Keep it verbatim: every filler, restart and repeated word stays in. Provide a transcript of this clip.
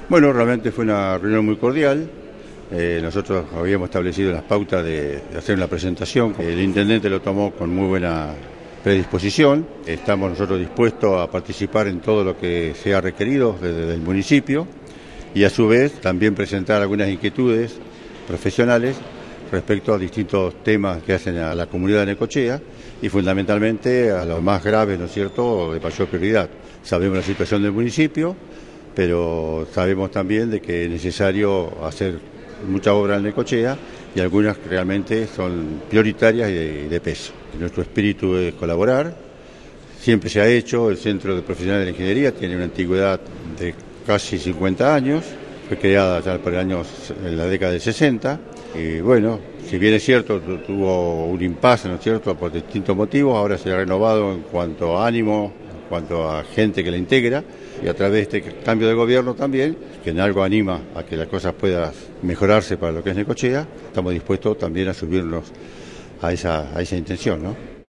Bueno, realmente fue una reunión muy cordial. Eh, nosotros habíamos establecido las pautas de, de hacer una presentación. El intendente lo tomó con muy buena predisposición. Estamos nosotros dispuestos a participar en todo lo que sea requerido desde el municipio y a su vez también presentar algunas inquietudes profesionales respecto a distintos temas que hacen a la comunidad de Necochea y fundamentalmente a los más graves, ¿no es cierto?, de mayor prioridad. Sabemos la situación del municipio, pero sabemos también de que es necesario hacer mucha obra en Necochea y algunas que realmente son prioritarias y de, de peso. Nuestro espíritu es colaborar, siempre se ha hecho. El Centro de Profesionales de la Ingeniería tiene una antigüedad de casi cincuenta años, fue creada ya por el año, en la década del sesenta, y bueno, si bien es cierto, tuvo un impasse, ¿no es cierto?, por distintos motivos, ahora se ha renovado en cuanto a ánimo, en cuanto a gente que la integra, y a través de este cambio de gobierno también, que en algo anima a que las cosas puedan mejorarse para lo que es Necochea, estamos dispuestos también a subirnos a esa, a esa intención, ¿no?